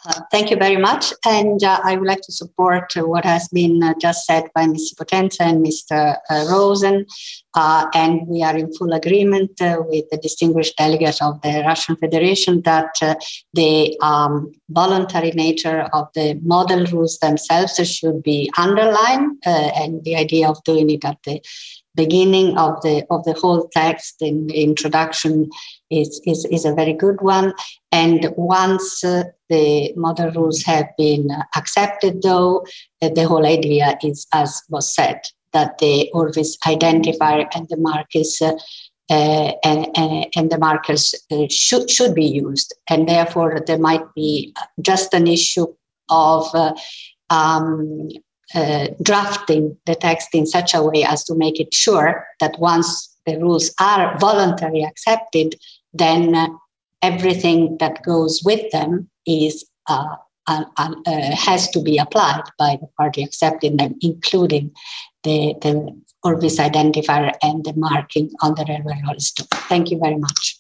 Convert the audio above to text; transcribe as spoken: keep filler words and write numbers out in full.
Uh, thank you very much. And uh, I would like to support uh, what has been uh, just said by Mister Potenza and Mister Uh, Rosen. Uh, and we are in full agreement uh, with the distinguished delegate of the Russian Federation that uh, the um, voluntary nature of the model rules themselves should be underlined, uh, and the idea of doing it at the beginning of the of the whole text in the introduction is, is, is a very good one. And once uh, the model rules have been accepted, though, uh, the whole idea is, as was said, that the Orvis identifier and the markers uh, uh, and, and, and the markers uh, should should be used, and therefore there might be just an issue of uh, um, uh, drafting the text in such a way as to make it sure that once the rules are voluntarily accepted, then uh, everything that goes with them is uh, uh, uh, has to be applied by the party accepting them, including the, the Orbis identifier and the marking on the railway roll stone. Thank you very much.